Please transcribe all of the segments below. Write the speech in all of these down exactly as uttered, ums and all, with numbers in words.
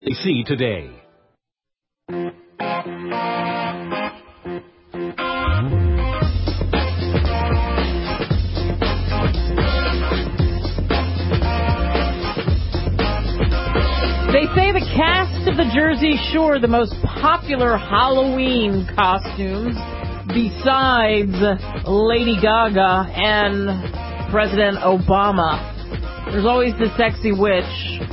See today. They say the cast of the Jersey Shore, the most popular Halloween costumes, besides Lady Gaga and President Obama. There's always the sexy witch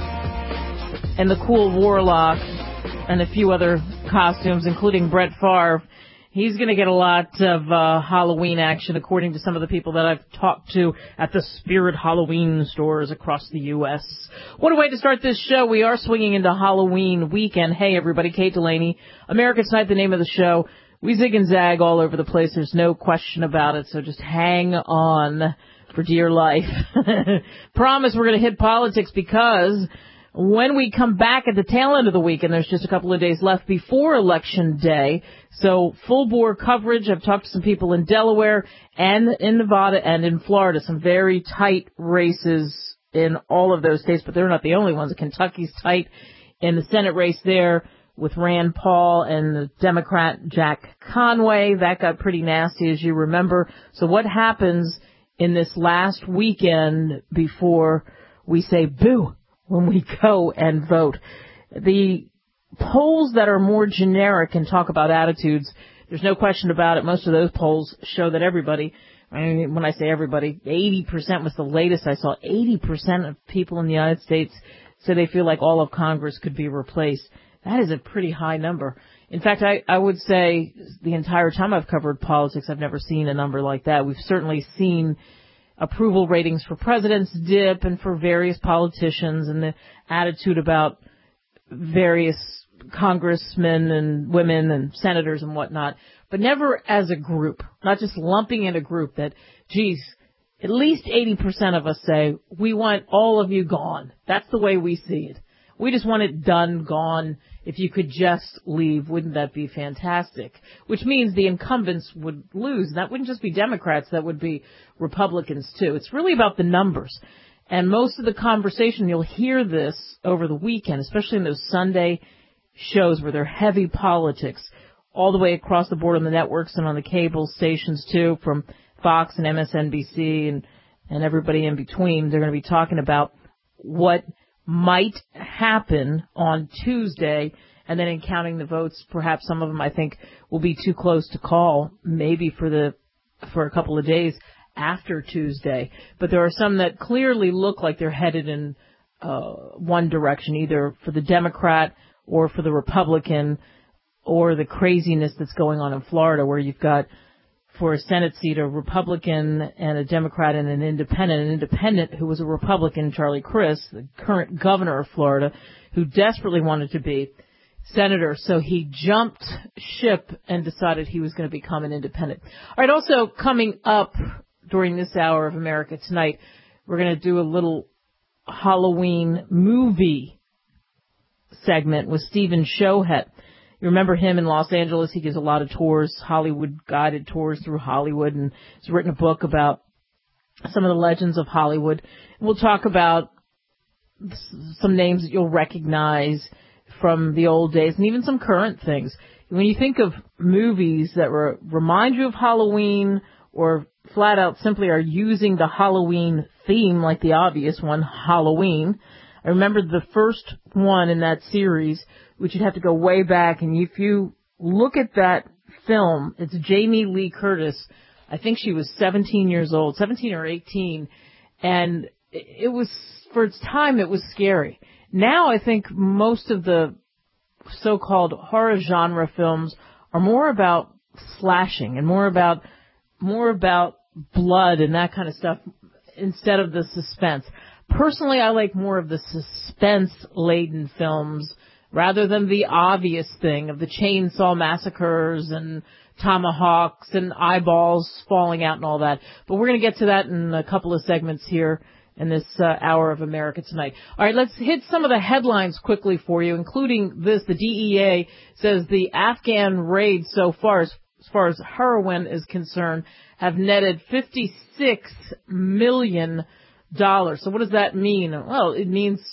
and the cool warlock and a few other costumes, including Brett Favre. He's going to get a lot of uh, Halloween action, according to some of the people that I've talked to at the Spirit Halloween stores across the U S What a way to start this show. We are swinging into Halloween weekend. Hey, everybody, Kate Delaney, America Tonight, the name of the show. We zig and zag all over the place. There's no question about it, so just hang on for dear life. Promise we're going to hit politics because when we come back at the tail end of the week, and there's just a couple of days left before Election Day, so full-bore coverage. I've talked to some people in Delaware and in Nevada and in Florida, some very tight races in all of those states, but they're not the only ones. Kentucky's tight in the Senate race there with Rand Paul and the Democrat Jack Conway. That got pretty nasty, as you remember. So what happens in this last weekend before we say boo when we go and vote? The polls that are more generic and talk about attitudes, there's no question about it. Most of those polls show that everybody, I mean, when I say everybody, eighty percent was the latest I saw. eighty percent of people in the United States say they feel like all of Congress could be replaced. That is a pretty high number. In fact, I, I would say the entire time I've covered politics, I've never seen a number like that. We've certainly seen approval ratings for presidents dip and for various politicians and the attitude about various congressmen and women and senators and whatnot, but never as a group, not just lumping in a group that, geez, at least eighty percent of us say, we want all of you gone. That's the way we see it. We just want it done, gone. If you could just leave, wouldn't that be fantastic? Which means the incumbents would lose. And that wouldn't just be Democrats, that would be Republicans too. It's really about the numbers. And most of the conversation, you'll hear this over the weekend, especially in those Sunday shows where they're heavy politics, all the way across the board on the networks and on the cable stations too, from Fox and M S N B C and, and everybody in between. They're going to be talking about what might happen on Tuesday, and then in counting the votes, perhaps some of them I think will be too close to call, maybe for the for a couple of days after Tuesday. But there are some that clearly look like they're headed in uh, one direction, either for the Democrat or for the Republican, or the craziness that's going on in Florida, where you've got for a Senate seat, a Republican and a Democrat and an independent. An independent who was a Republican, Charlie Crist, the current governor of Florida, who desperately wanted to be senator. So he jumped ship and decided he was going to become an independent. All right, also coming up during this hour of America Tonight, we're going to do a little Halloween movie segment with Stephen Shohet. You remember him in Los Angeles. He gives a lot of tours, Hollywood guided tours through Hollywood, and he's written a book about some of the legends of Hollywood. We'll talk about some names that you'll recognize from the old days and even some current things. When you think of movies that re- remind you of Halloween or flat out simply are using the Halloween theme, like the obvious one, Halloween. I remember the first one in that series, which you'd have to go way back, and if you look at that film, it's Jamie Lee Curtis. I think she was seventeen years old, seventeen or eighteen, and it was, for its time, it was scary. Now I think most of the so-called horror genre films are more about slashing and more about more about blood and that kind of stuff instead of the suspense. Personally, I like more of the suspense-laden films rather than the obvious thing of the chainsaw massacres and tomahawks and eyeballs falling out and all that. But we're going to get to that in a couple of segments here in this uh, hour of America Tonight. All right, let's hit some of the headlines quickly for you, including this. The D E A says the Afghan raids so far, as, as far as heroin is concerned, have netted fifty-six million dollars. So what does that mean? Well, it means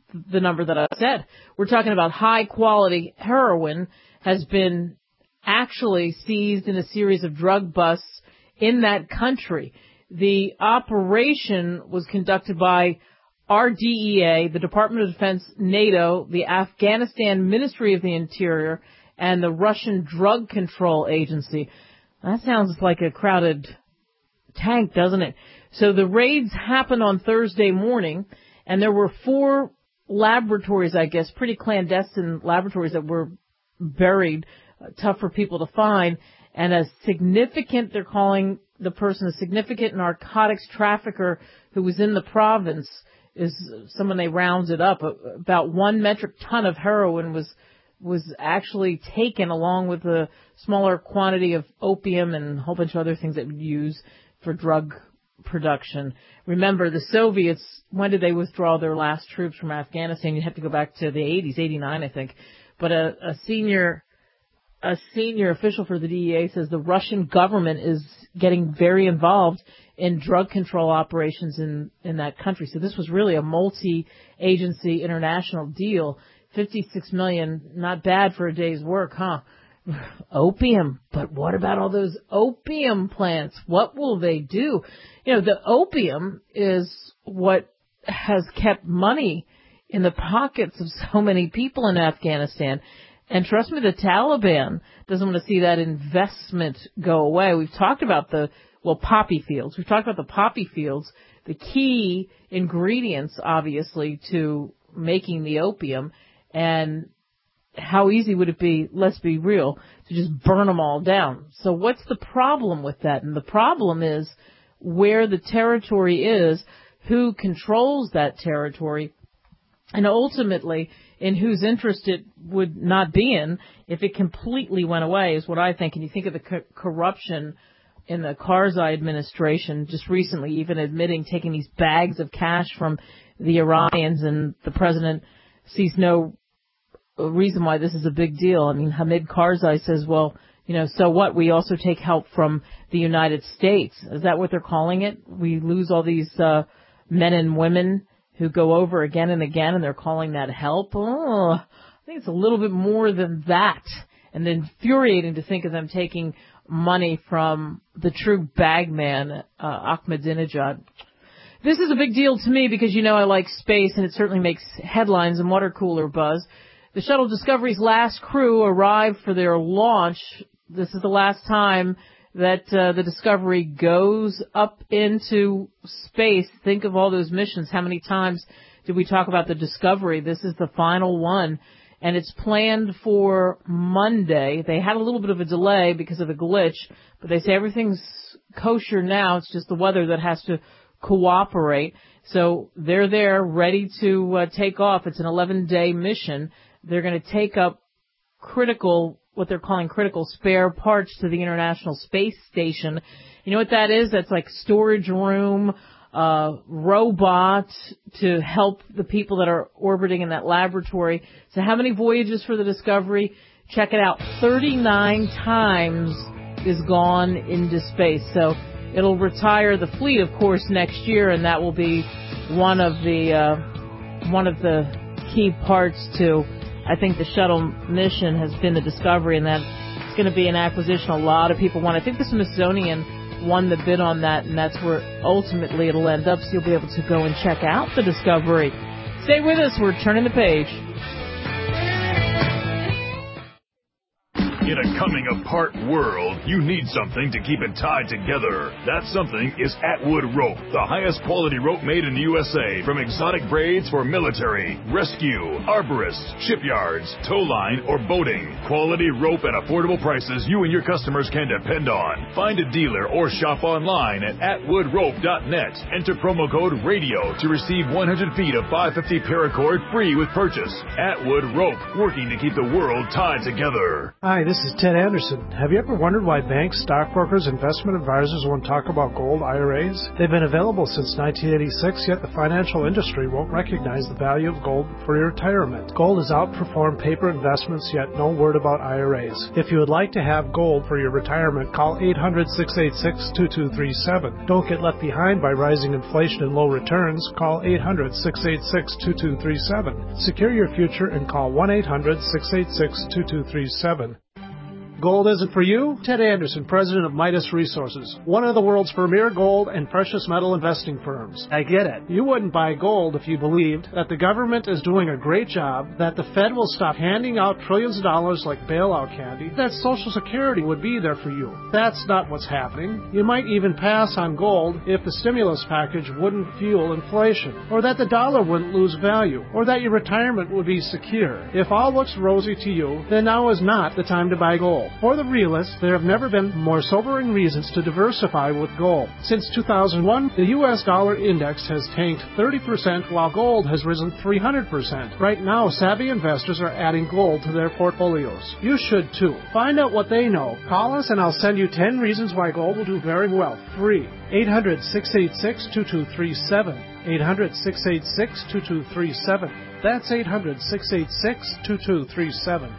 the number that I said. We're talking about high-quality heroin has been actually seized in a series of drug busts in that country. The operation was conducted by our D E A, the Department of Defense, NATO, the Afghanistan Ministry of the Interior, and the Russian Drug Control Agency. That sounds like a crowded tank, doesn't it? So the raids happened on Thursday morning, and there were four laboratories, I guess, pretty clandestine laboratories that were buried, uh, tough for people to find, and a significant, they're calling the person a significant narcotics trafficker who was in the province, is someone they rounded up. About one metric ton of heroin was was actually taken, along with a smaller quantity of opium and a whole bunch of other things that would use for drug production. Remember, the Soviets, when did they withdraw their last troops from Afghanistan? You have to go back to the eighties, eighty-nine, I think. But a, a senior a senior official for the D E A says the Russian government is getting very involved in drug control operations in, in that country. So this was really a multi-agency international deal. fifty-six million dollars, not bad for a day's work, huh? Opium. But what about all those opium plants? What will they do? You know, the opium is what has kept money in the pockets of so many people in Afghanistan. And trust me, the Taliban doesn't want to see that investment go away. We've talked about the, well, poppy fields. We've talked about the poppy fields, the key ingredients, obviously, to making the opium. And how easy would it be, let's be real, to just burn them all down? So what's the problem with that? And the problem is where the territory is, who controls that territory, and ultimately in whose interest it would not be in if it completely went away, is what I think. And you think of the co- corruption in the Karzai administration just recently, even admitting taking these bags of cash from the Iranians, and the president sees no reason why this is a big deal. I mean, Hamid Karzai says, well, you know, so what? We also take help from the United States. Is that what they're calling it? We lose all these uh, men and women who go over again and again, and they're calling that help? Oh, I think it's a little bit more than that. And infuriating to think of them taking money from the true bagman, uh, Ahmadinejad. This is a big deal to me because, you know, I like space, and it certainly makes headlines and water cooler buzz. The shuttle Discovery's last crew arrived for their launch. This is the last time that uh, the Discovery goes up into space. Think of all those missions. How many times did we talk about the Discovery? This is the final one, and it's planned for Monday. They had a little bit of a delay because of the glitch, but they say everything's kosher now. It's just the weather that has to cooperate. So they're there, ready to uh, take off. It's an eleven-day mission. They're going to take up critical, what they're calling critical spare parts to the International Space Station. You know what that is? That's like storage room, uh, robots to help the people that are orbiting in that laboratory. So how many voyages for the Discovery? Check it out. thirty-nine times is gone into space. So it'll retire the fleet, of course, next year, and that will be one of the, uh, one of the key parts to, I think, the shuttle mission has been the Discovery, and that's going to be an acquisition a lot of people want. I think the Smithsonian won the bid on that, and that's where ultimately it'll end up, so you'll be able to go and check out the Discovery. Stay with us. We're turning the page. In a coming-apart world, you need something to keep it tied together. That something is Atwood Rope, the highest quality rope made in the U S A. From exotic braids for military, rescue, arborists, shipyards, tow line, or boating. Quality rope at affordable prices you and your customers can depend on. Find a dealer or shop online at atwood rope dot net. Enter promo code RADIO to receive one hundred feet of five fifty paracord free with purchase. Atwood Rope, working to keep the world tied together. Hi, this is Ted Anderson. Have you ever wondered why banks, stockbrokers, investment advisors won't talk about gold I R As? They've been available since nineteen eighty-six, yet the financial industry won't recognize the value of gold for your retirement. Gold has outperformed paper investments, yet no word about I R As. If you would like to have gold for your retirement, call eight hundred, six eight six, two two three seven. Don't get left behind by rising inflation and low returns. Call eight hundred, six eight six, two two three seven. Secure your future and call one eight hundred, six eight six, two two three seven. Gold isn't for you? Ted Anderson, president of Midas Resources, one of the world's premier gold and precious metal investing firms. I get it. You wouldn't buy gold if you believed that the government is doing a great job, that the Fed will stop handing out trillions of dollars like bailout candy, that Social Security would be there for you. That's not what's happening. You might even pass on gold if the stimulus package wouldn't fuel inflation, or that the dollar wouldn't lose value, or that your retirement would be secure. If all looks rosy to you, then now is not the time to buy gold. For the realists, there have never been more sobering reasons to diversify with gold. Since two thousand one, the U S dollar index has tanked thirty percent while gold has risen three hundred percent. Right now, savvy investors are adding gold to their portfolios. You should too. Find out what they know. Call us and I'll send you ten reasons why gold will do very well. Free. eight hundred, six eight six, two two three seven. eight hundred, six eight six, two two three seven. That's eight hundred, six eight six, two two three seven.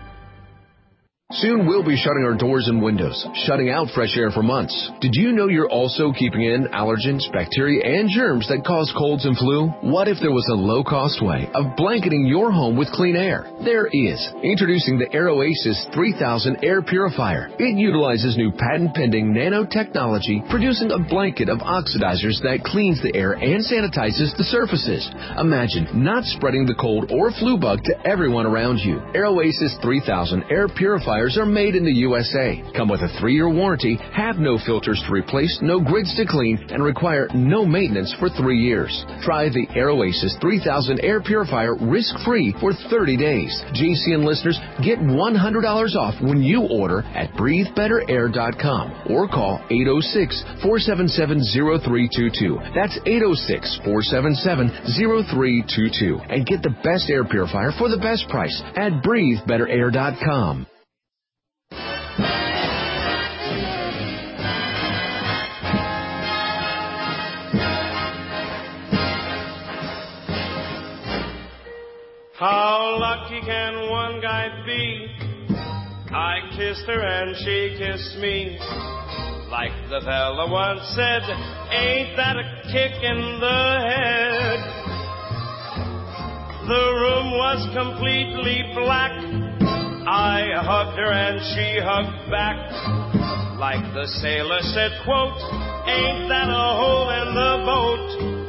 Soon we'll be shutting our doors and windows, shutting out fresh air for months. Did you know you're also keeping in allergens, bacteria, and germs that cause colds and flu? What if there was a low-cost way of blanketing your home with clean air? There is. Introducing the AirOasis three thousand Air Purifier. It utilizes new patent-pending nanotechnology, producing a blanket of oxidizers that cleans the air and sanitizes the surfaces. Imagine not spreading the cold or flu bug to everyone around you. AirOasis three thousand Air Purifier are made in the U S A, come with a three-year warranty, have no filters to replace, no grids to clean, and require no maintenance for three years. Try the AirOasis three thousand Air Purifier risk-free for thirty days. J C N listeners get one hundred dollars off when you order at breathe better air dot com or call eight oh six, four seven seven, oh three two two. That's eight oh six, four seven seven, oh three two two. And get the best air purifier for the best price at breathe better air dot com. How lucky can one guy be? I kissed her and she kissed me. Like the fella once said, ain't that a kick in the head? The room was completely black. I hugged her and she hugged back. Like the sailor said, quote, ain't that a hole in the boat?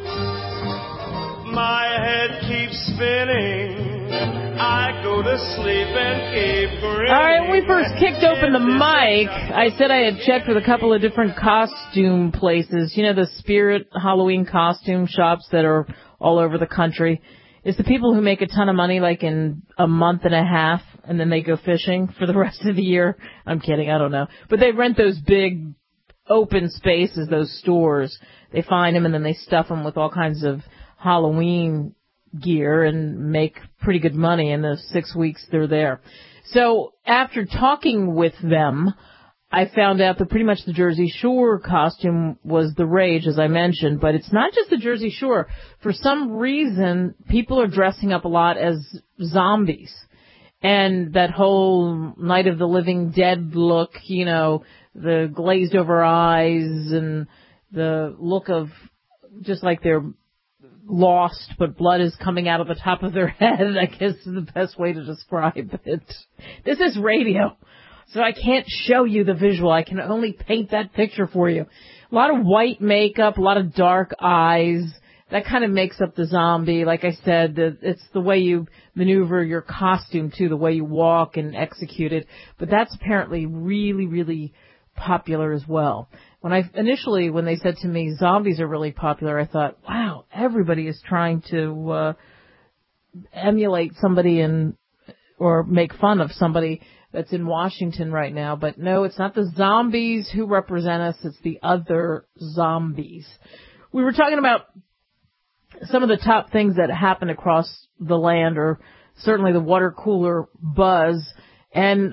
My head keeps spinning. I go to sleep and keep grinning. All right, when we first kicked open the mic, I said I had checked with a couple of different costume places. You know, the Spirit Halloween costume shops that are all over the country. It's the people who make a ton of money, like in a month and a half, and then they go fishing for the rest of the year. I'm kidding, I don't know. But they rent those big open spaces, those stores. They find them and then they stuff them with all kinds of Halloween gear and make pretty good money in the six weeks they're there. So after talking with them, I found out that pretty much the Jersey Shore costume was the rage, as I mentioned, but it's not just the Jersey Shore. For some reason, people are dressing up a lot as zombies. And that whole Night of the Living Dead look, you know, the glazed over eyes and the look of just like they're lost, but blood is coming out of the top of their head, I guess is the best way to describe it. This is radio, so I can't show you the visual. I can only paint that picture for you. A lot of white makeup, a lot of dark eyes. That kind of makes up the zombie. Like I said, it's the way you maneuver your costume, too, the way you walk and execute it. But that's apparently really, really popular as well. When I initially, when they said to me, zombies are really popular, I thought, wow, everybody is trying to uh, emulate somebody in, or make fun of somebody that's in Washington right now. But no, it's not the zombies who represent us, it's the other zombies. We were talking about some of the top things that happen across the land, or certainly the water cooler buzz. And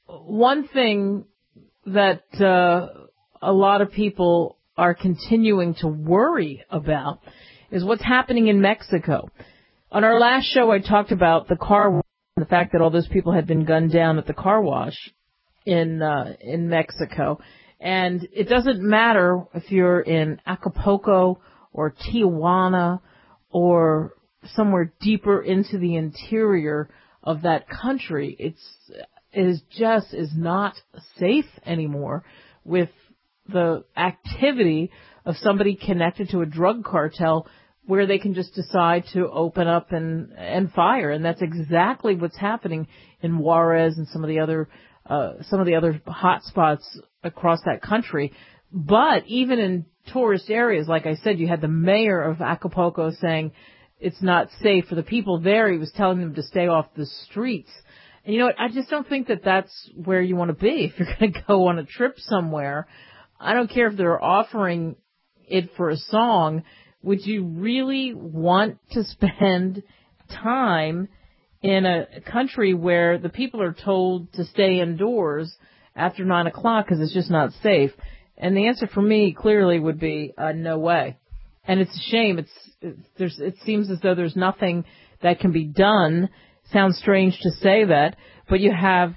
one thing that uh, a lot of people are continuing to worry about is what's happening in Mexico. On our last show, I talked about the car wash, the fact that all those people had been gunned down at the car wash in uh, in Mexico. And it doesn't matter if you're in Acapulco or Tijuana or somewhere deeper into the interior of that country. It's it is just is not safe anymore with the activity of somebody connected to a drug cartel where they can just decide to open up and and fire. And that's exactly what's happening in Juarez and some of the other uh, some of the other hot spots across that country. But even in tourist areas, like I said, you had the mayor of Acapulco saying it's not safe for the people there. He was telling them to stay off the streets. And you know what? I just don't think that that's where you want to be. If you're going to go on a trip somewhere, I don't care if they're offering it for a song. Would you really want to spend time in a country where the people are told to stay indoors after nine o'clock because it's just not safe? And the answer for me clearly would be uh, no way. And it's a shame. It's, it's there's it seems as though there's nothing that can be done. Sounds strange to say that, but you have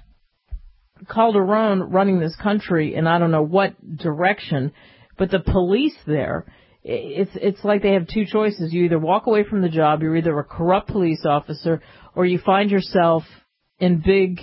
Calderon running this country in I don't know what direction, but the police there, it's it's like they have two choices. You either walk away from the job, you're either a corrupt police officer, or you find yourself in big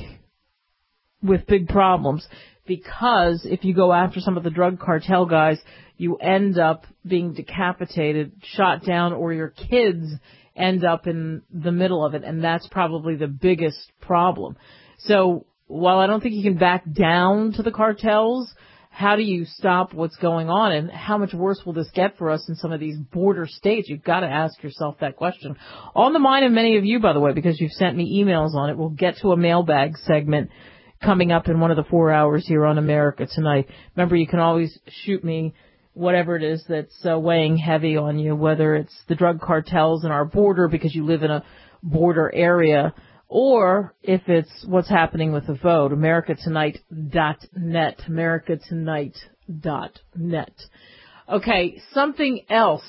with big problems. Because if you go after some of the drug cartel guys, you end up being decapitated, shot down, or your kids end up in the middle of it. And that's probably the biggest problem. So while I don't think you can back down to the cartels, how do you stop what's going on? And how much worse will this get for us in some of these border states? You've got to ask yourself that question. On the mind of many of you, by the way, because you've sent me emails on it. We'll get to a mailbag segment coming up in one of the four hours here on America Tonight. Remember, you can always shoot me whatever it is that's uh, weighing heavy on you, whether it's the drug cartels in our border because you live in a border area, or if it's what's happening with the vote. America Tonight dot net. America Tonight dot net. Okay, something else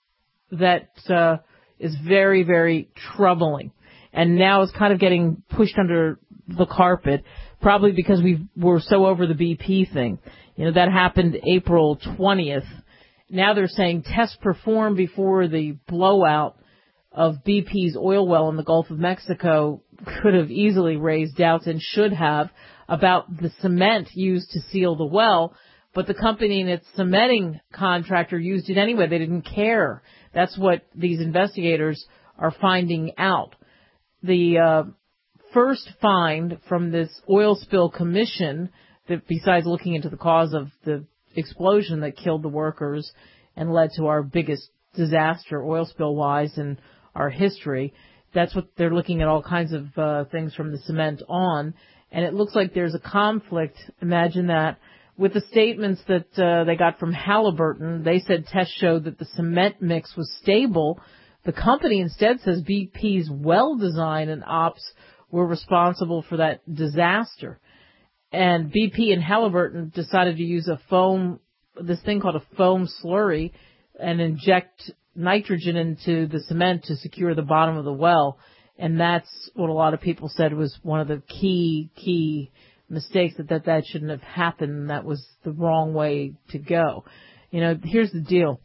that uh, is very, very troubling, and now is kind of getting pushed under the carpet, probably because we were so over the B P thing. You know, that happened April twentieth. Now they're saying tests performed before the blowout of B P's oil well in the Gulf of Mexico could have easily raised doubts and should have about the cement used to seal the well, but the company and its cementing contractor used it anyway. They didn't care. That's what these investigators are finding out. The uh, first find from this oil spill commission, that besides looking into the cause of the explosion that killed the workers and led to our biggest disaster oil spill wise in our history, that's what they're looking at, all kinds of uh, things from the cement on. And it looks like there's a conflict, imagine that, with the statements that uh, they got from Halliburton. They said tests showed that the cement mix was stable. The company instead says B P's well design and ops were responsible for that disaster. And B P and Halliburton decided to use a foam, this thing called a foam slurry, and inject nitrogen into the cement to secure the bottom of the well. And that's what a lot of people said was one of the key, key mistakes, that that, that shouldn't have happened. That was the wrong way to go. You know, here's the deal.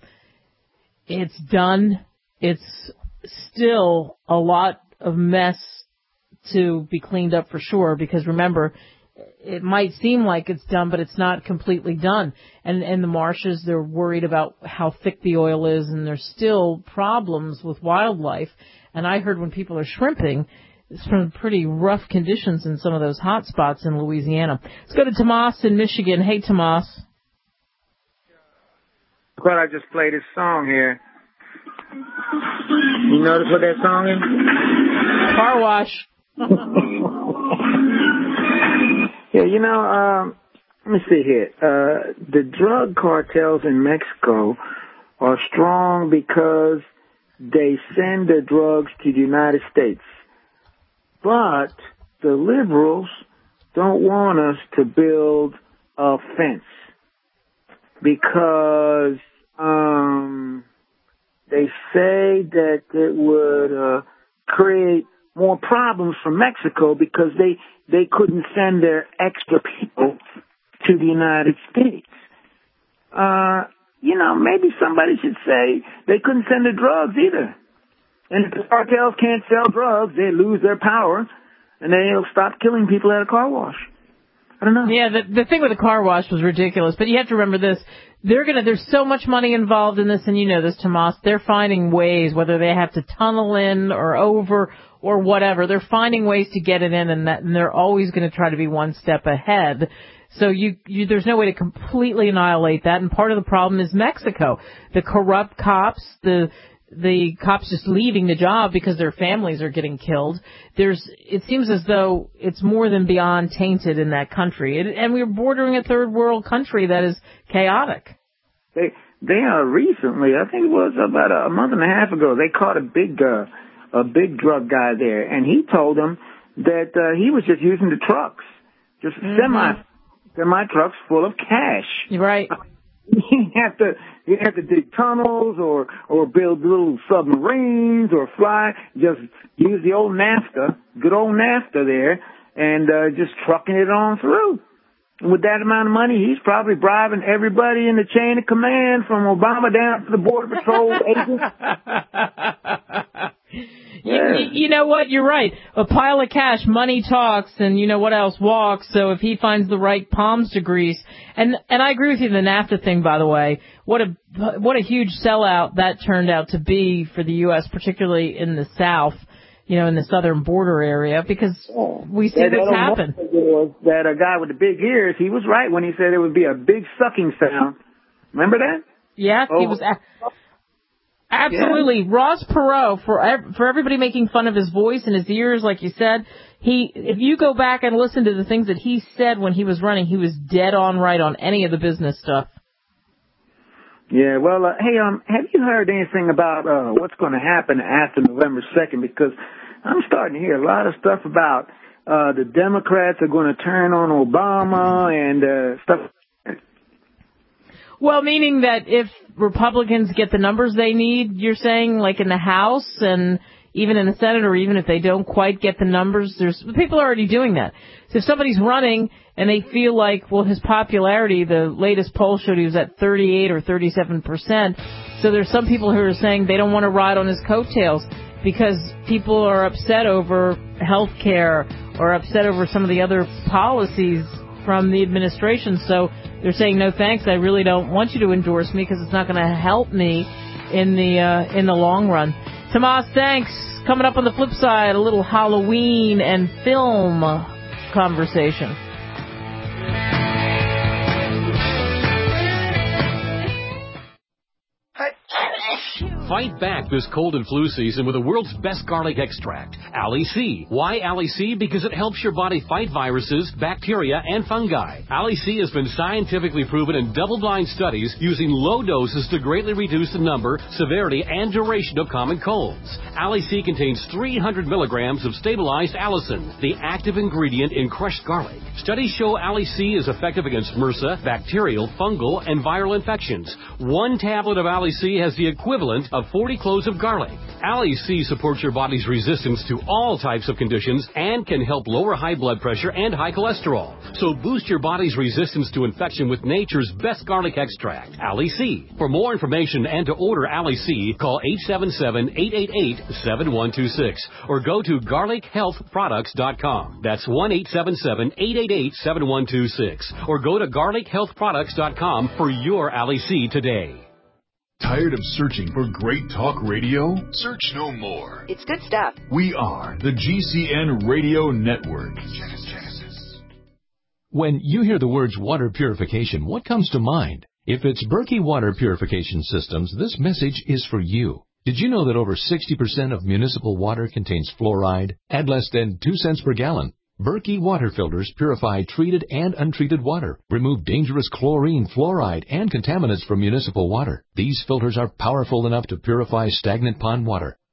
It's done. It's still a lot of mess to be cleaned up for sure, because remember, it might seem like it's done, but it's not completely done. And in the marshes, they're worried about how thick the oil is, and there's still problems with wildlife. And I heard when people are shrimping, it's from pretty rough conditions in some of those hot spots in Louisiana. Let's go to Tomas in Michigan. Hey, Tomas. Glad I just played this song here. You notice what that song is? Car wash. Yeah, you know, um, let me see here. Uh, the drug cartels in Mexico are strong because they send the drugs to the United States. But the liberals don't want us to build a fence because um, they say that it would uh, create more problems for Mexico because they they couldn't send their extra people to the United States. Uh, you know, maybe somebody should say they couldn't send the drugs either. And if the cartels can't sell drugs, they lose their power, and they'll stop killing people at a car wash. I don't know. Yeah, the the thing with the car wash was ridiculous, but you have to remember this. They're gonna. There's so much money involved in this, and you know this, Tomas. They're finding ways, whether they have to tunnel in or over or whatever. They're finding ways to get it in, and, that, and they're always going to try to be one step ahead. So you, you, there's no way to completely annihilate that. And part of the problem is Mexico, the corrupt cops, the the cops just leaving the job because their families are getting killed. There's, it seems as though it's more than beyond tainted in that country. It, and we're bordering a third world country that is chaotic. They, they are recently, I think it was about a month and a half ago, they caught a big, uh, a big drug guy there. And he told them that, uh, he was just using the trucks, just mm-hmm. semi, semi trucks full of cash. Right. You have to you have to dig tunnels or or build little submarines or fly. Just use the old NAFTA, good old NAFTA there, and uh, just trucking it on through. And with that amount of money, he's probably bribing everybody in the chain of command from Obama down to the Border Patrol agents. You, you, you know what? You're right. A pile of cash, money talks, and you know what else walks. So if he finds the right palms to grease, and and I agree with you, the NAFTA thing, by the way, what a what a huge sellout that turned out to be for the U S, particularly in the South, you know, in the southern border area, because we see that, what's that happened. That a guy with the big ears, he was right when he said it would be a big sucking sound. Remember that? Yeah, oh. he was. Absolutely. Yeah. Ross Perot, for for everybody making fun of his voice and his ears, like you said, he if you go back and listen to the things that he said when he was running, he was dead on right on any of the business stuff. Yeah, well, uh, hey, um, have you heard anything about uh, what's going to happen after November second? Because I'm starting to hear a lot of stuff about uh, the Democrats are going to turn on Obama and uh, stuff. Well, meaning that if Republicans get the numbers they need, you're saying, like in the House and even in the Senate, or even if they don't quite get the numbers, there's people are already doing that. So if somebody's running and they feel like, well, his popularity, the latest poll showed he was at thirty-eight or thirty-seven percent. So there's some people who are saying they don't want to ride on his coattails because people are upset over health care or upset over some of the other policies from the administration. So they're saying, no thanks, I really don't want you to endorse me because it's not going to help me in the uh, in the long run. Tomas, thanks. Coming up on the flip side, a little Halloween and film conversation. Fight back this cold and flu season with the world's best garlic extract, Ali C. Why Ali C? Because it helps your body fight viruses, bacteria, and fungi. Ali C has been scientifically proven in double-blind studies using low doses to greatly reduce the number, severity, and duration of common colds. Ali C contains three hundred milligrams of stabilized allicin, the active ingredient in crushed garlic. Studies show Ali C is effective against MRSA, bacterial, fungal, and viral infections. One tablet of Ali C has the equivalent of forty cloves of garlic. Ali C supports your body's resistance to all types of conditions and can help lower high blood pressure and high cholesterol. So boost your body's resistance to infection with nature's best garlic extract, Ali C. For more information and to order Ali C, call eight seven seven, eight eight eight, seven one two six or go to garlic health products dot com. That's one eight seven seven, eight eight eight, seven one two six or go to garlic health products dot com for your Ali C today. Tired of searching for great talk radio? Search no more. It's good stuff. We are the G C N Radio Network. Genesis. When you hear the words water purification, what comes to mind? If it's Berkey Water Purification Systems, this message is for you. Did you know that over sixty percent of municipal water contains fluoride at less than two cents per gallon? Berkey water filters purify treated and untreated water, remove dangerous chlorine, fluoride, and contaminants from municipal water. These filters are powerful enough to purify stagnant pond water,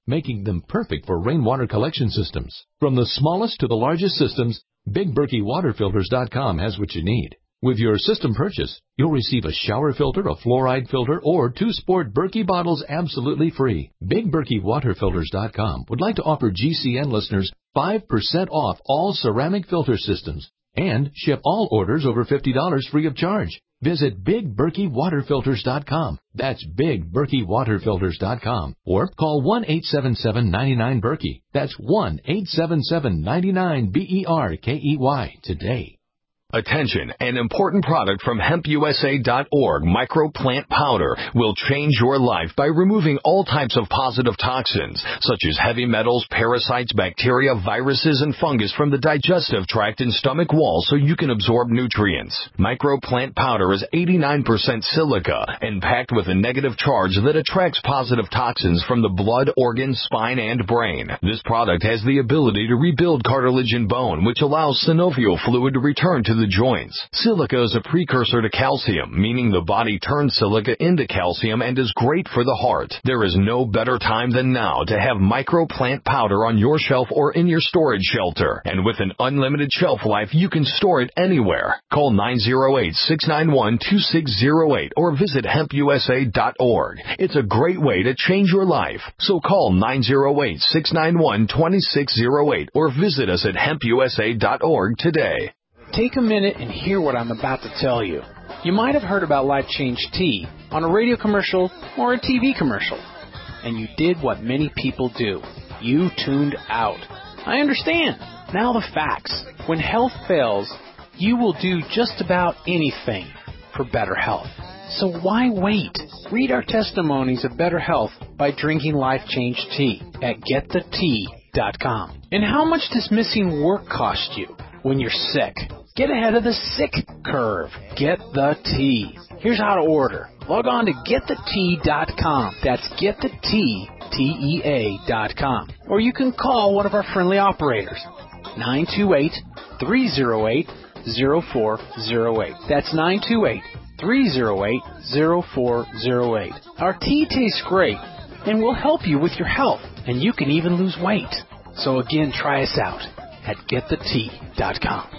making them perfect for rainwater collection systems. From the smallest to the largest systems, Big Berkey Water Filters dot com has what you need. With your system purchase, you'll receive a shower filter, a fluoride filter, or two sport Berkey bottles absolutely free. Big Berkey Water Filters dot com would like to offer G C N listeners five percent off all ceramic filter systems and ship all orders over fifty dollars free of charge. Visit Big Berkey Water Filters dot com. That's Big Berkey Water Filters dot com. Or call one eight seven seven, nine nine, Berkey. That's one eight seven seven, nine nine, B E R K E Y today. Attention, an important product from hemp U S A dot org, microplant powder, will change your life by removing all types of positive toxins, such as heavy metals, parasites, bacteria, viruses, and fungus from the digestive tract and stomach wall so you can absorb nutrients. Microplant powder is eighty-nine percent silica and packed with a negative charge that attracts positive toxins from the blood, organs, spine, and brain. This product has the ability to rebuild cartilage and bone, which allows synovial fluid to return to the joints. Silica is a precursor to calcium, meaning the body turns silica into calcium and is great for the heart. There is no better time than now to have microplant powder on your shelf or in your storage shelter. And with an unlimited shelf life, you can store it anywhere. Call nine oh eight, six nine one, two six oh eight or visit hemp U S A dot org. It's a great way to change your life. So call nine oh eight, six nine one, two six oh eight or visit us at hemp U S A dot org today. Take a minute and hear what I'm about to tell you. You might have heard about Life Change Tea on a radio commercial or a T V commercial, and you did what many people do. You tuned out. I understand. Now the facts. When health fails, you will do just about anything for better health. So why wait? Read our testimonies of better health by drinking Life Change Tea at get the tea dot com. And how much does missing work cost you when you're sick? Get ahead of the sick curve. Get the tea. Here's how to order. Log on to get the tea dot com. That's get the tea, T E A dot com. Or you can call one of our friendly operators. nine two eight, three oh eight, oh four oh eight. That's nine two eight, three oh eight, oh four oh eight. Our tea tastes great and will help you with your health. And you can even lose weight. So again, try us out at get the tea dot com.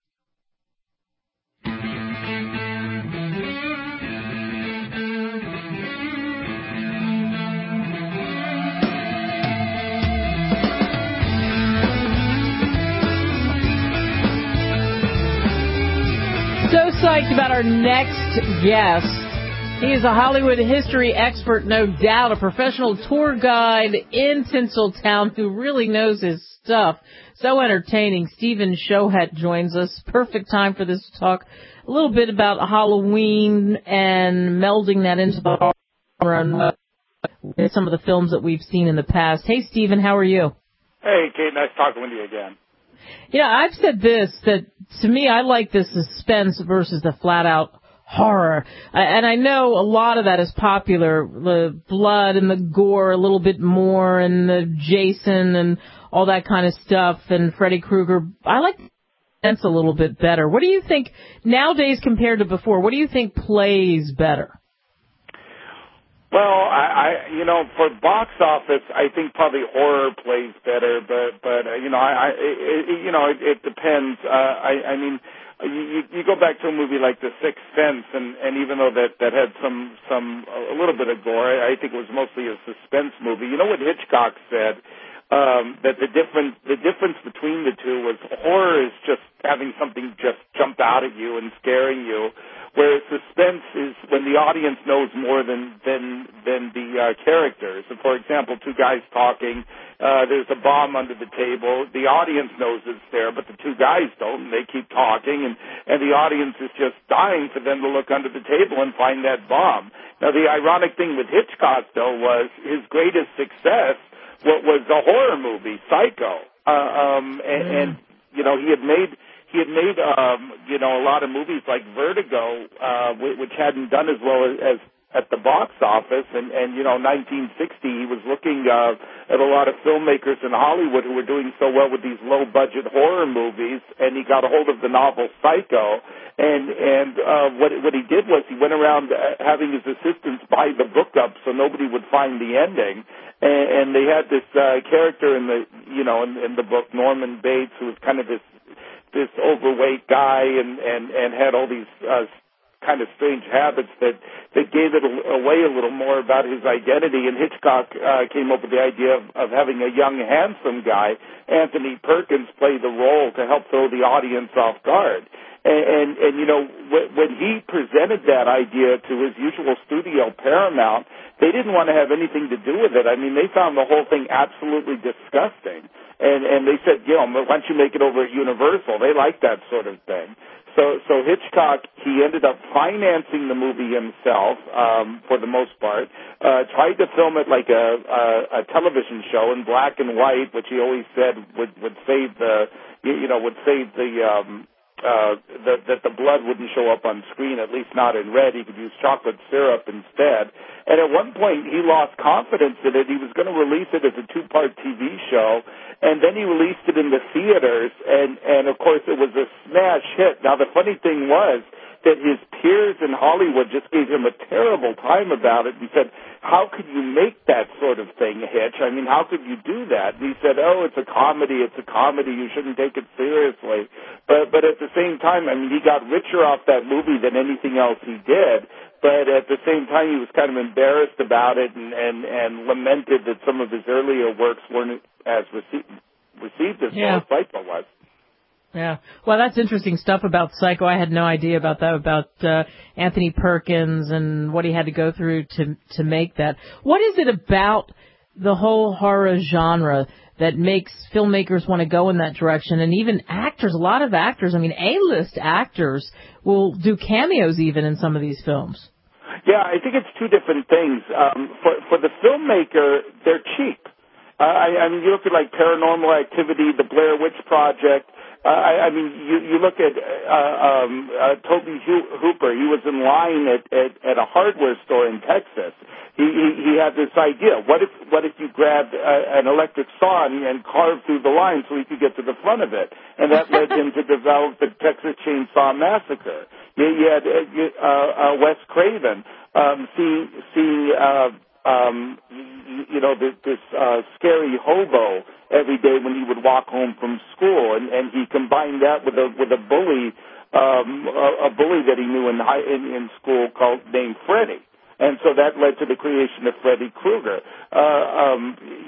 So psyched about our next guest. He is a Hollywood history expert, no doubt, a professional tour guide in Tinseltown who really knows his stuff. So entertaining. Stephen Shohet joins us. Perfect time for this to talk a little bit about Halloween and melding that into the horror and uh, some of the films that we've seen in the past. Hey, Stephen, how are you? Hey, Kate, nice talking with you again. Yeah, I've said this, that to me, I like the suspense versus the flat-out horror. And I know a lot of that is popular, the blood and the gore a little bit more, and the Jason and all that kind of stuff, and Freddy Krueger. I like the suspense a little bit better. What do you think, nowadays compared to before, what do you think plays better? Well, I, I, you know, for box office, I think probably horror plays better, but, but, uh, you know, I, I it, you know, it, it depends. Uh, I, I mean, you, you go back to a movie like The Sixth Sense, and, and even though that, that had some, some, a little bit of gore, I think it was mostly a suspense movie. You know what Hitchcock said? Um, that the difference, the difference between the two was horror is just having something just jump out at you and scaring you, whereas suspense is when the audience knows more than than than the uh, characters. So, for example, two guys talking, uh, there's a bomb under the table. The audience knows it's there, but the two guys don't, and they keep talking, and, and the audience is just dying for them to look under the table and find that bomb. Now, the ironic thing with Hitchcock, though, was his greatest success what was a horror movie, Psycho. Uh, um, and, and, you know, he had made... He had made, um, you know, a lot of movies like Vertigo, uh, which hadn't done as well as, as at the box office. And, and, you know, nineteen sixty, he was looking uh, at a lot of filmmakers in Hollywood who were doing so well with these low-budget horror movies, and he got a hold of the novel Psycho. And and uh, what what he did was he went around uh, having his assistants buy the book up so nobody would find the ending. And, and they had this uh, character in the you know in, in the book, Norman Bates, who was kind of this this overweight guy and and and had all these uh, kind of strange habits that that gave it away a little more about his identity. And Hitchcock uh, came up with the idea of, of having a young, handsome guy, Anthony Perkins, play the role to help throw the audience off guard. And, and, and you know, w- when he presented that idea to his usual studio, Paramount, they didn't want to have anything to do with it. I mean, they found the whole thing absolutely disgusting. And, and they said, you know, why don't you make it over at Universal? They like that sort of thing. So, so Hitchcock, he ended up financing the movie himself, um, for the most part, uh, tried to film it like a, a, a television show in black and white, which he always said would, would save the, you know, would save the, um, uh, that, that the blood wouldn't show up on screen, at least not in red. He could use chocolate syrup instead. And at one point, he lost confidence in it. He was going to release it as a two-part T V show, and then he released it in the theaters, and, and of course, it was a smash hit. Now, the funny thing was that his peers in Hollywood just gave him a terrible time about it and said, how could you make that sort of thing, Hitch? I mean, how could you do that? And he said, oh, it's a comedy, it's a comedy, you shouldn't take it seriously. But but at the same time, I mean, he got richer off that movie than anything else he did. But at the same time, he was kind of embarrassed about it and, and, and lamented that some of his earlier works weren't as received, received as yeah. well as Psycho was. Yeah. Well, that's interesting stuff about Psycho. I had no idea about that, about uh, Anthony Perkins and what he had to go through to to make that. What is it about the whole horror genre that makes filmmakers want to go in that direction? And even actors, a lot of actors, I mean, A-list actors will do cameos even in some of these films. Yeah, I think it's two different things. Um, for, for the filmmaker, they're cheap. Uh, I, I mean, you look at like Paranormal Activity, The Blair Witch Project. Uh, I, I mean, you, you look at uh, um, uh, Toby Hooper. He was in line at, at, at a hardware store in Texas. He, he, he had this idea. What if what if you grabbed uh, an electric saw and, and carved through the line so he could get to the front of it? And that led him to develop the Texas Chainsaw Massacre. You, you had uh, uh, Wes Craven um, seeing seeing. Uh, Um, you, you know, this, this uh, scary hobo every day when he would walk home from school, and, and he combined that with a with a bully, um, a, a bully that he knew in, high, in in school called named Freddy, and so that led to the creation of Freddy Krueger. Uh, um,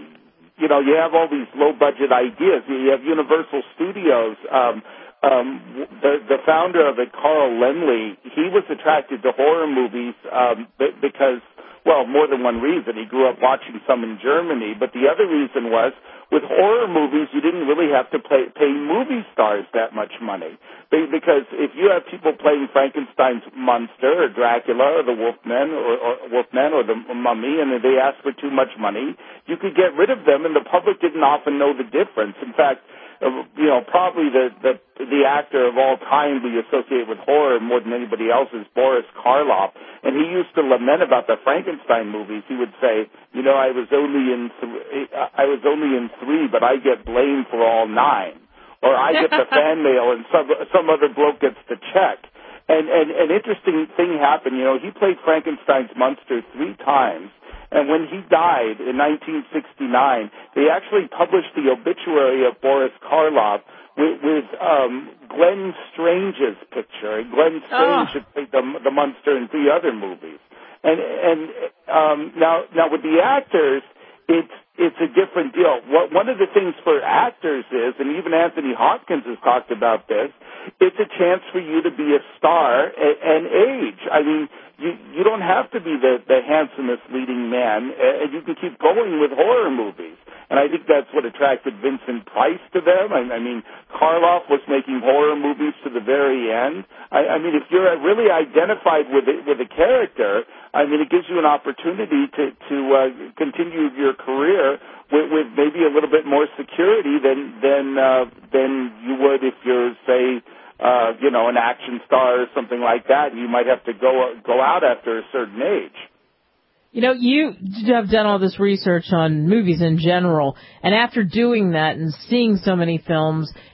you know, you have all these low budget ideas. You have Universal Studios. Um, um, the the founder of it, Carl Laemmle, he was attracted to horror movies um, because. Well, more than one reason. He grew up watching some in Germany, but the other reason was with horror movies, you didn't really have to pay, pay movie stars that much money. Because if you have people playing Frankenstein's monster or Dracula or the Wolfman or, or Wolfman or the Mummy, and they asked for too much money, you could get rid of them, and the public didn't often know the difference. In fact, you know, probably the, the the actor of all time we associate with horror more than anybody else is Boris Karloff, and he used to lament about the Frankenstein movies. He would say, you know, I was only in th- I was only in three, but I get blamed for all nine, or I get the fan mail and some some other bloke gets the check. And and an interesting thing happened. You know, he played Frankenstein's monster three times. And when he died in nineteen sixty-nine, they actually published the obituary of Boris Karloff with, with um, Glenn Strange's picture. And Glenn Strange oh. had played the, the monster in three other movies. And and um, now now with the actors, it's it's a different deal. What, one of the things for actors is, and even Anthony Hopkins has talked about this, it's a chance for you to be a star and, and age. I mean, you you don't have to be the, the handsomest leading man, and you can keep going with horror movies. And I think that's what attracted Vincent Price to them. I, I mean, Karloff was making horror movies to the very end. I, I mean, if you're really identified with it, with a character, I mean, it gives you an opportunity to to uh, continue your career with, with maybe a little bit more security than than uh, than you would if you're, say, Uh, you know, an action star or something like that, and you might have to go go out after a certain age. You know, you have done all this research on movies in general, and after doing that and seeing so many films,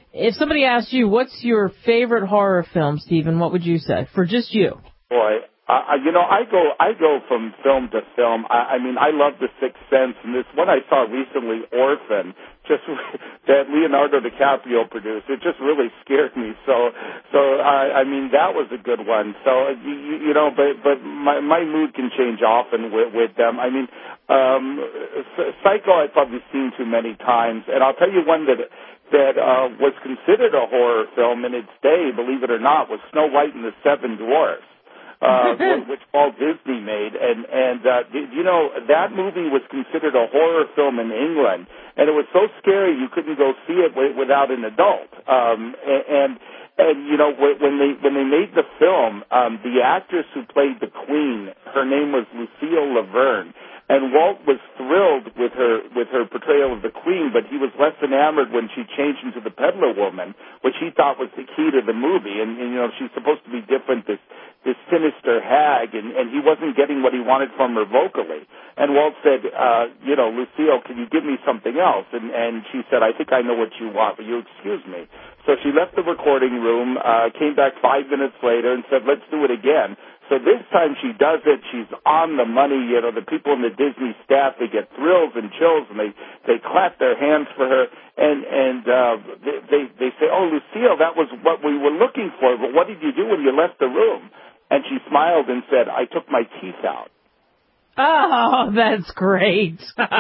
If somebody asked you, what's your favorite horror film, Stephen, what would you say? For just you. Boy, uh, you know, I go I go from film to film. I, I mean, I love The Sixth Sense, and this one I saw recently, Orphan, just that Leonardo DiCaprio produced. It just really scared me. So, so I, I mean, that was a good one. So, you, you know, but but my my mood can change often with, with them. I mean, um, Psycho I've probably seen too many times, and I'll tell you one that. that uh, was considered a horror film in its day, believe it or not, was Snow White and the Seven Dwarfs, uh, which Walt Disney made. And, and uh, you know, that movie was considered a horror film in England, and it was so scary you couldn't go see it w- without an adult. Um, and, and, you know, when they when they made the film, um, the actress who played the Queen, her name was Lucille Laverne. And Walt was thrilled with her with her portrayal of the Queen, but he was less enamored when she changed into the peddler woman, which he thought was the key to the movie. And, and you know, she's supposed to be different, this this sinister hag, and, and he wasn't getting what he wanted from her vocally. And Walt said, uh, you know, Lucille, can you give me something else? And, and she said, I think I know what you want, but you excuse me. So she left the recording room, uh, came back five minutes later and said, let's do it again. So this time she does it. She's on the money. You know, the people in the Disney staff, they get thrills and chills, and they, they clap their hands for her. And, and uh, they, they, they say, oh, Lucille, that was what we were looking for, but what did you do when you left the room? And she smiled and said, I took my teeth out. Oh, that's great. and,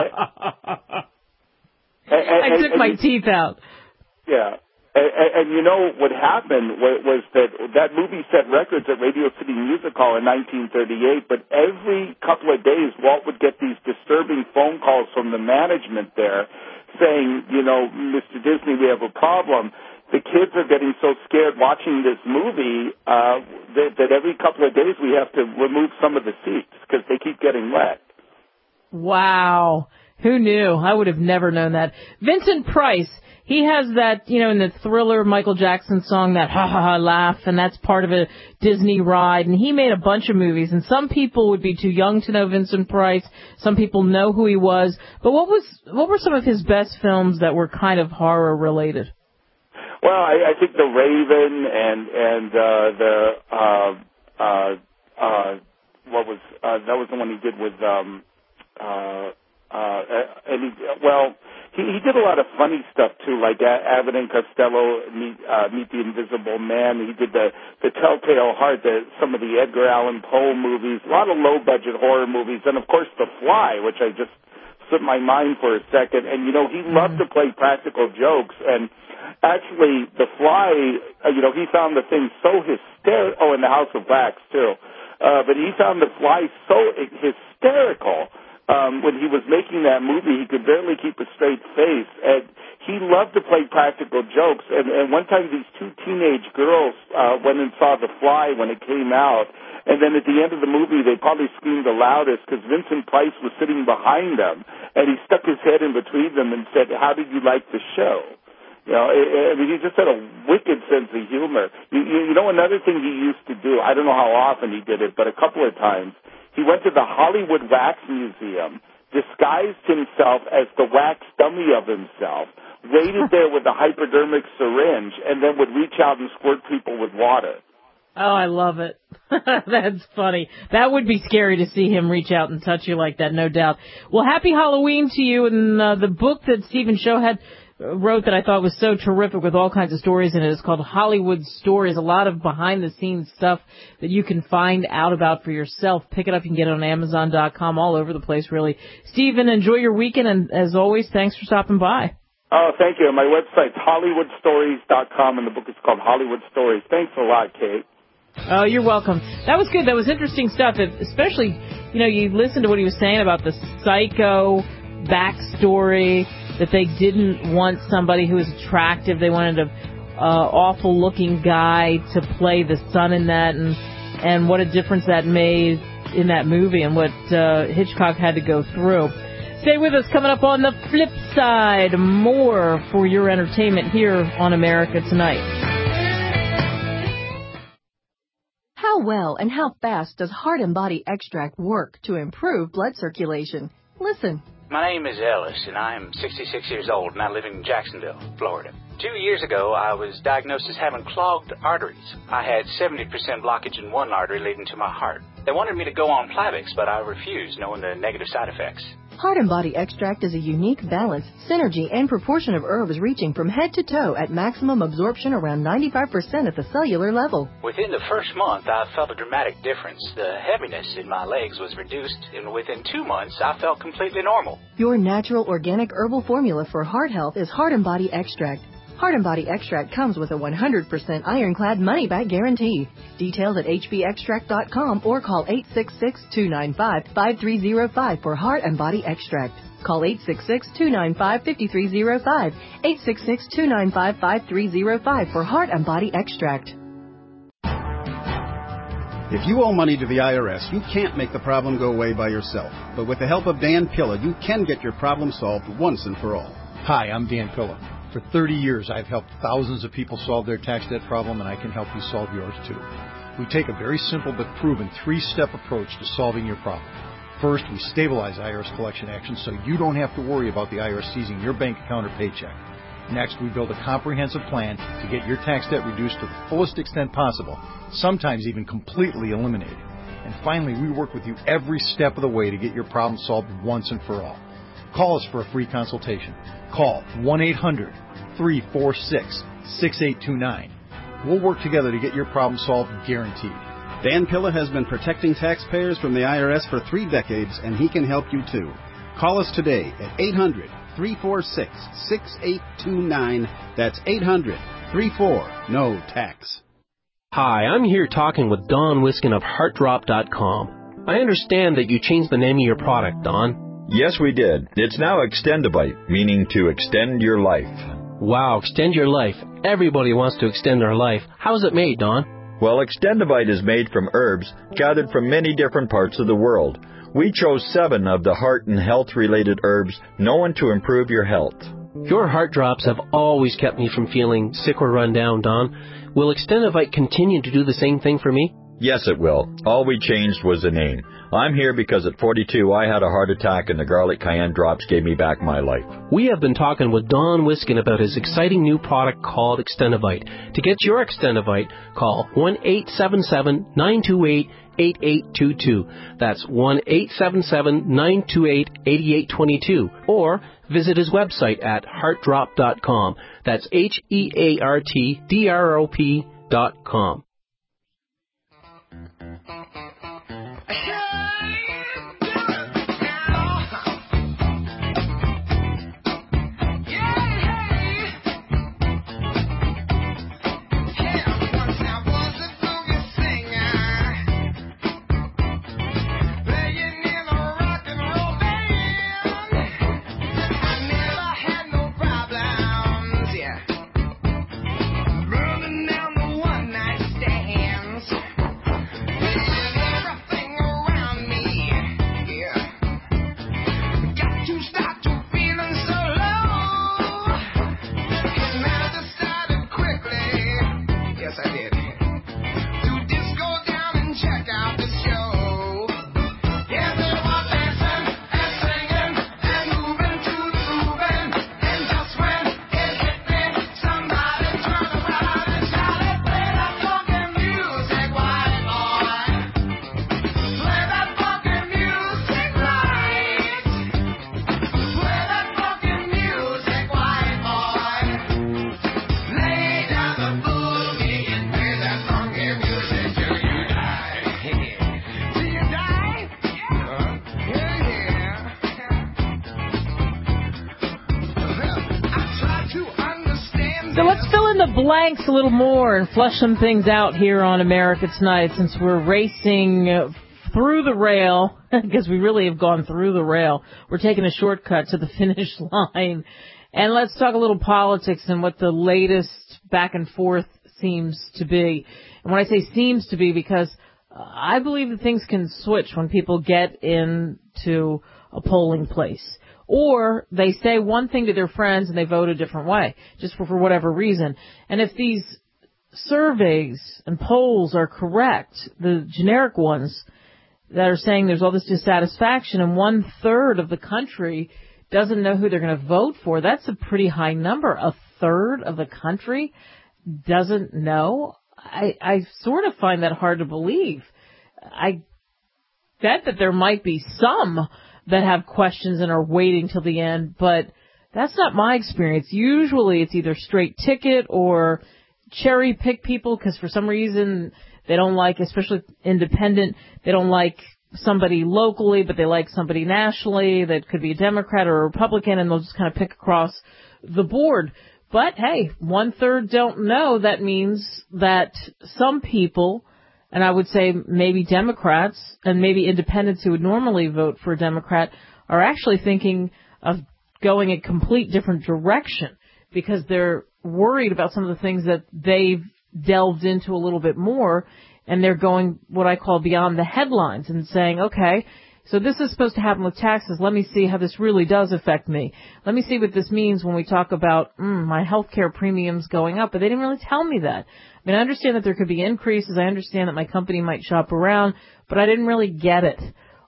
and, I took and, my and, teeth out. Yeah. And, and, and you know what happened was, was that that movie set records at Radio City Music Hall in nineteen thirty-eight, but every couple of days Walt would get these disturbing phone calls from the management there saying, you know, Mister Disney, we have a problem. The kids are getting so scared watching this movie uh, that, that every couple of days we have to remove some of the seats because they keep getting wet. Wow. Who knew? I would have never known that. Vincent Price, he has that, you know, in the Thriller Michael Jackson song, that ha ha ha laugh, and that's part of a Disney ride. And he made a bunch of movies, and some people would be too young to know Vincent Price. Some people know who he was. But what was what were some of his best films that were kind of horror related? Well, I, I think The Raven and and uh, the uh, uh, uh, what was uh, that was the one he did with um, uh, uh, and he, well he, he did a lot of funny stuff too, like Abbott and Costello meet, uh, meet the Invisible Man. He did the the Telltale Heart, the, some of the Edgar Allan Poe movies, a lot of low budget horror movies, and of course The Fly, which I just slipped my mind for a second. And you know, he loved to play practical jokes. And actually, The Fly, uh, you know, he found the thing so hysterical. Oh, and The House of Wax, too. Uh, but he found The Fly so hysterical um, when he was making that movie, he could barely keep a straight face. And he loved to play practical jokes. And, and one time, these two teenage girls uh, went and saw The Fly when it came out. And then at the end of the movie, they probably screamed the loudest because Vincent Price was sitting behind them. And he stuck his head in between them and said, how did you like the show? You know, I mean, he just had a wicked sense of humor. You, you know, another thing he used to do, I don't know how often he did it, but a couple of times, he went to the Hollywood Wax Museum, disguised himself as the wax dummy of himself, waited there with a hypodermic syringe, and then would reach out and squirt people with water. Oh, I love it. That's funny. That would be scary to see him reach out and touch you like that, no doubt. Well, happy Halloween to you. And uh, the book that Stephen Show wrote that I thought was so terrific with all kinds of stories in it is called Hollywood Stories. A lot of behind-the-scenes stuff that you can find out about for yourself. Pick it up. You can get it on Amazon dot com, all over the place, really. Stephen, enjoy your weekend. And as always, thanks for stopping by. Oh, thank you. My website's Hollywood Stories dot com, and the book is called Hollywood Stories. Thanks a lot, Kate. Oh, you're welcome. That was good. That was interesting stuff. Especially, you know, you listen to what he was saying about the Psycho backstory, that they didn't want somebody who was attractive. They wanted a uh, awful-looking guy to play the son in that, and and what a difference that made in that movie and what uh, Hitchcock had to go through. Stay with us. Coming up on the flip side, more for your entertainment here on America Tonight. How well and how fast does Heart and Body Extract work to improve blood circulation? Listen. My name is Ellis, and I am sixty-six years old, and I live in Jacksonville, Florida. Two years ago, I was diagnosed as having clogged arteries. I had seventy percent blockage in one artery leading to my heart. They wanted me to go on Plavix, but I refused, knowing the negative side effects. Heart and Body Extract is a unique balance, synergy, and proportion of herbs reaching from head to toe at maximum absorption around ninety-five percent at the cellular level. Within the first month, I felt a dramatic difference. The heaviness in my legs was reduced, and within two months, I felt completely normal. Your natural organic herbal formula for heart health is Heart and Body Extract. Heart and Body Extract comes with a one hundred percent ironclad money-back guarantee. Details at h b extract dot com or call eight six six, two nine five, five three zero five for Heart and Body Extract. Call eight six six, two nine five, five three zero five, eight six six, two nine five, five three zero five for Heart and Body Extract. If you owe money to the I R S, you can't make the problem go away by yourself. But with the help of Dan Pilla, you can get your problem solved once and for all. Hi, I'm Dan Pilla. For thirty years, I've helped thousands of people solve their tax debt problem, and I can help you solve yours too. We take a very simple but proven three-step approach to solving your problem. First, we stabilize I R S collection actions so you don't have to worry about the I R S seizing your bank account or paycheck. Next, we build a comprehensive plan to get your tax debt reduced to the fullest extent possible, sometimes even completely eliminated. And finally, we work with you every step of the way to get your problem solved once and for all. Call us for a free consultation. Call one eight hundred, three four six, six eight two nine. We'll work together to get your problem solved, guaranteed. Dan Pilla has been protecting taxpayers from the I R S for three decades, and he can help you too. Call us today at eight hundred, three four six, six eight two nine. That's eight hundred, three four, N O tax. Hi, I'm here talking with Don Wiskin of heart drop dot com. I understand that you changed the name of your product, Don. Yes, we did. It's now Extendivite, meaning to extend your life. Wow, extend your life. Everybody wants to extend their life. How is it made, Don? Well, Extendivite is made from herbs gathered from many different parts of the world. We chose seven of the heart and health-related herbs known to improve your health. Your heart drops have always kept me from feeling sick or run down, Don. Will Extendivite continue to do the same thing for me? Yes, it will. All we changed was the name. I'm here because at forty-two I had a heart attack and the garlic cayenne drops gave me back my life. We have been talking with Don Wiskin about his exciting new product called Extendivite. To get your Extendivite, call one eight seven seven, nine two eight, eight eight two two. That's one eight seven seven, nine two eight, eight eight two two. Or visit his website at heart drop dot com. That's H E A R T D R O P dot com. So let's fill in the blanks a little more and flesh some things out here on America Tonight, since we're racing through the rail, because we really have gone through the rail. We're taking a shortcut to the finish line. And let's talk a little politics and what the latest back and forth seems to be. And when I say seems to be, because I believe that things can switch when people get into a polling place. Or they say one thing to their friends and they vote a different way, just for, for whatever reason. And if these surveys and polls are correct, the generic ones, that are saying there's all this dissatisfaction, and one third of the country doesn't know who they're going to vote for. That's a pretty high number. A third of the country doesn't know. I, I sort of find that hard to believe. I bet that there might be some that have questions and are waiting till the end, but that's not my experience. Usually it's either straight ticket or cherry pick people because for some reason they don't like, especially independent, they don't like somebody locally, but they like somebody nationally that could be a Democrat or a Republican, and they'll just kind of pick across the board. But hey, one third don't know. That means that some people, and I would say maybe Democrats and maybe independents who would normally vote for a Democrat, are actually thinking of going a complete different direction because they're worried about some of the things that they've delved into a little bit more, and they're going what I call beyond the headlines and saying, okay, so this is supposed to happen with taxes. Let me see how this really does affect me. Let me see what this means when we talk about mm, my health care premiums going up. But they didn't really tell me that. I mean, I understand that there could be increases. I understand that my company might shop around, but I didn't really get it.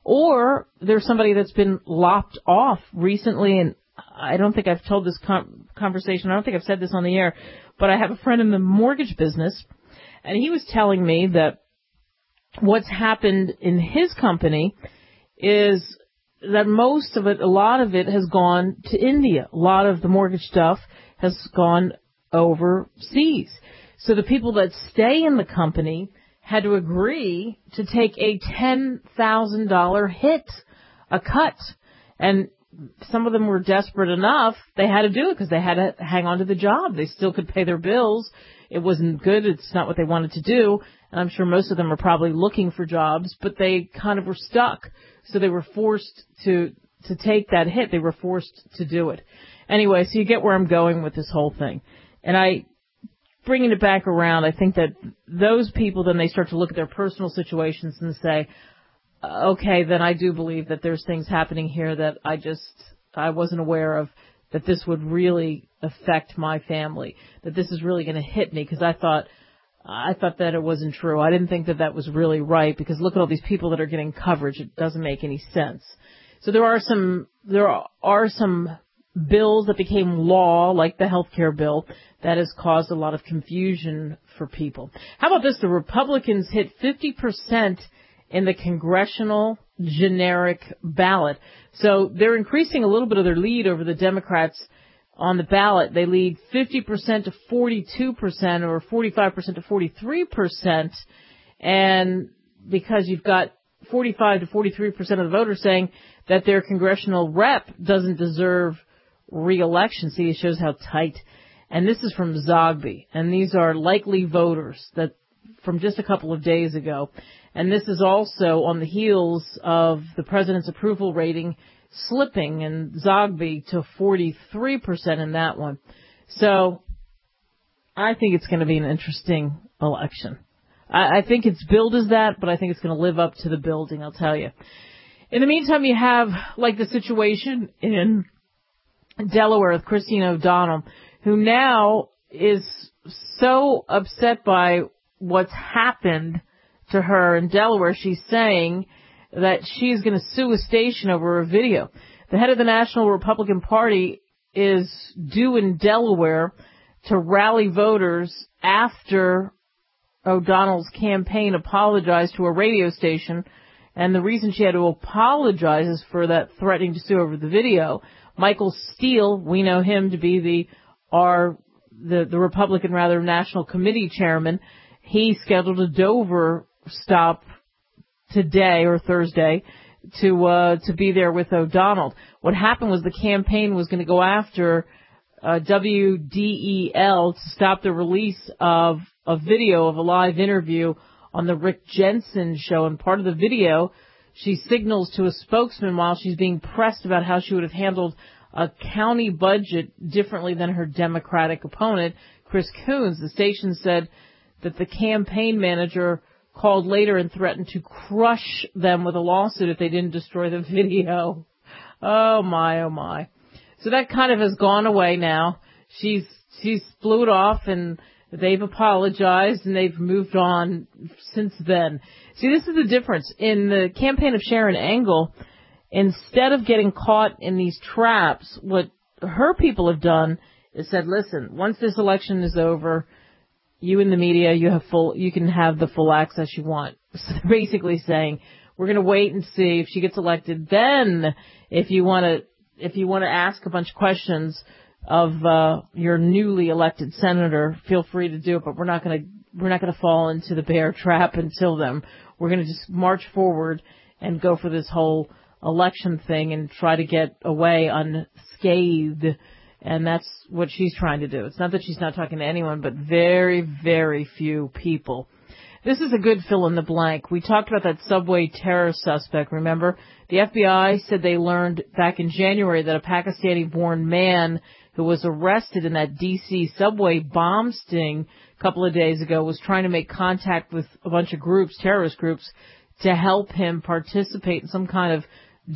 Or there's somebody that's been lopped off recently, and I don't think I've told this com- conversation. I don't think I've said this on the air, but I have a friend in the mortgage business, and he was telling me that what's happened in his company is that most of it, a lot of it has gone to India. A lot of the mortgage stuff has gone overseas. So the people that stay in the company had to agree to take a ten thousand dollars hit, a cut. And some of them were desperate enough, they had to do it because they had to hang on to the job. They still could pay their bills. It wasn't good. It's not what they wanted to do. And I'm sure most of them are probably looking for jobs, but they kind of were stuck. So they were forced to, to take that hit. They were forced to do it. Anyway, so you get where I'm going with this whole thing. And I, bringing it back around, I think that those people, then they start to look at their personal situations and say, okay, then I do believe that there's things happening here that I just, I wasn't aware of, that this would really affect my family, that this is really going to hit me, because I thought, I thought that it wasn't true. I didn't think that that was really right, because look at all these people that are getting coverage. It doesn't make any sense. So there are some, there are some bills that became law, like the health care bill, that has caused a lot of confusion for people. How about this? The Republicans hit fifty percent in the congressional generic ballot. So they're increasing a little bit of their lead over the Democrats on the ballot. They lead fifty percent to forty-two percent or forty-five percent to forty-three percent. And because you've got forty-five to forty-three percent of the voters saying that their congressional rep doesn't deserve re-election. See, it shows how tight. And this is from Zogby. And these are likely voters that from just a couple of days ago. And this is also on the heels of the president's approval rating slipping in Zogby to forty-three percent in that one. So I think it's going to be an interesting election. I, I think it's billed as that, but I think it's going to live up to the building, I'll tell you. In the meantime, you have like the situation in Delaware with Christine O'Donnell, who now is so upset by what's happened to her in Delaware. She's saying that she's going to sue a station over a video. The head of the National Republican Party is due in Delaware to rally voters after O'Donnell's campaign apologized to a radio station. And the reason she had to apologize is for that threatening to sue over the video. Michael Steele, we know him to be the our the, the Republican rather National Committee chairman. He scheduled a Dover stop today or Thursday to uh, to be there with O'Donnell. What happened was the campaign was going to go after uh, W D E L to stop the release of a video of a live interview on the Rick Jensen show. And part of the video, she signals to a spokesman while she's being pressed about how she would have handled a county budget differently than her Democratic opponent, Chris Coons. The station said that the campaign manager called later and threatened to crush them with a lawsuit if they didn't destroy the video. Oh my, oh my. So that kind of has gone away now. She's, she's blew it off, and They've apologized and they've moved on since then. See, this is the difference. In the campaign of Sharon Engel, instead of getting caught in these traps, what her people have done is said, listen, once this election is over, you in the media, you have full, you can have the full access you want. So they're basically saying, we're going to wait and see if she gets elected. Then, if you want to, if you want to ask a bunch of questions of uh, your newly elected senator, feel free to do it. But we're not going to, we're not going to fall into the bear trap until then. We're going to just march forward and go for this whole election thing and try to get away unscathed. And that's what she's trying to do. It's not that she's not talking to anyone, but very, very few people. This is a good fill in the blank. We talked about that subway terror suspect, remember? The F B I said they learned back in January that a Pakistani-born man who was arrested in that D C subway bomb sting a couple of days ago was trying to make contact with a bunch of groups, terrorist groups, to help him participate in some kind of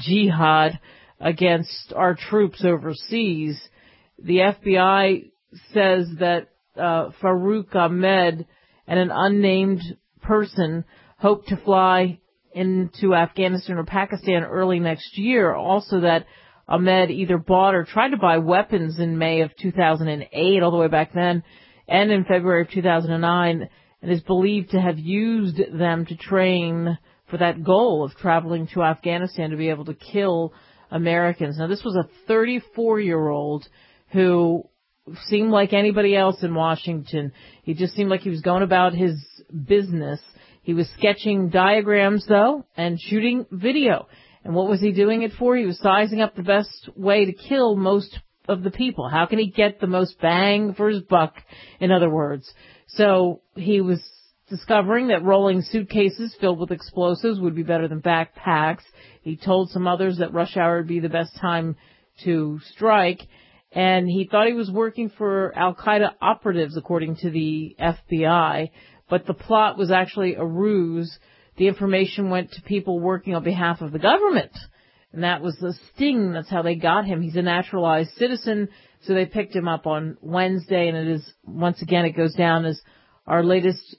jihad against our troops overseas. The F B I says that uh, Farouk Ahmed and an unnamed person hope to fly into Afghanistan or Pakistan early next year. Also that Ahmed either bought or tried to buy weapons in May of two thousand eight, all the way back then, and in February of two thousand nine, and is believed to have used them to train for that goal of traveling to Afghanistan to be able to kill Americans. Now, this was a thirty-four-year-old who seemed like anybody else in Washington. He just seemed like he was going about his business. He was sketching diagrams, though, and shooting video. And what was he doing it for? He was sizing up the best way to kill most of the people. How can he get the most bang for his buck, in other words? So he was discovering that rolling suitcases filled with explosives would be better than backpacks. He told some others that rush hour would be the best time to strike. And he thought he was working for al-Qaeda operatives, according to the F B I. But the plot was actually a ruse. The information went to people working on behalf of the government. And that was the sting. That's how they got him. He's a naturalized citizen, so they picked him up on Wednesday. And it is, once again, it goes down as our latest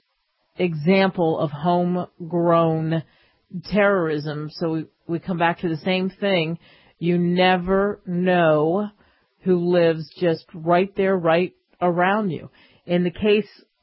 example of homegrown terrorism. So we, we come back to the same thing. You never know who lives just right there, right around you. In the case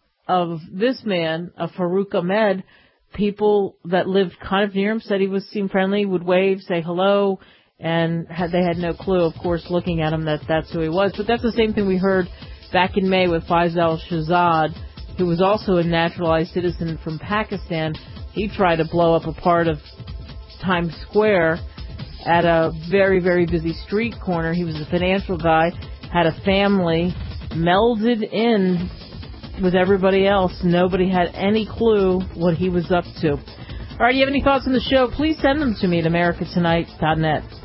of this man, of Farouk Ahmed, people that lived kind of near him said he was seemed friendly, would wave, say hello, and had, they had no clue, of course, looking at him, that that's who he was. But that's the same thing we heard back in May with Faisal Shahzad, who was also a naturalized citizen from Pakistan. He tried to blow up a part of Times Square at a very, very busy street corner. He was a financial guy, had a family, melded in with everybody else. Nobody had any clue what he was up to. All right, you have any thoughts on the show? Please send them to me at america tonight dot net.